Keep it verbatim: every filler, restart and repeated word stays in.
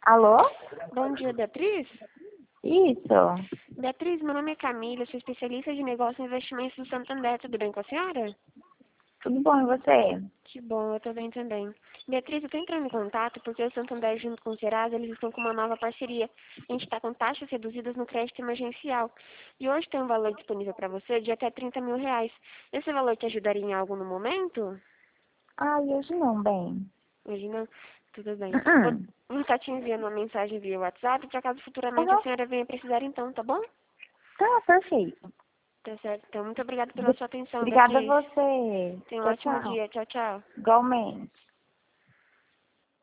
Alô? Bom dia, Beatriz. Isso. Beatriz, meu nome é Camila, sou especialista de negócio e investimentos do Santander. Tudo bem com a senhora? Tudo bom, e você? Que bom, eu tô bem também. Beatriz, eu tô entrando em contato porque o Santander, junto com o Serasa, eles estão com uma nova parceria. A gente está com taxas reduzidas no crédito emergencial. E hoje tem um valor disponível para você de até trinta mil reais. Esse valor te ajudaria em algo no momento? Ai, hoje não, bem. Hoje não? Tudo bem. Vou Uhum. vou estar te enviando uma mensagem via WhatsApp para caso futuramente a Uhum. senhora venha precisar então, tá bom? Tá, perfeito. Tá certo. Então, muito obrigada pela Obri- sua atenção, Obrigada a Beatriz. você. Tenha um Tchau, ótimo tchau. dia. Tchau, tchau. Igualmente.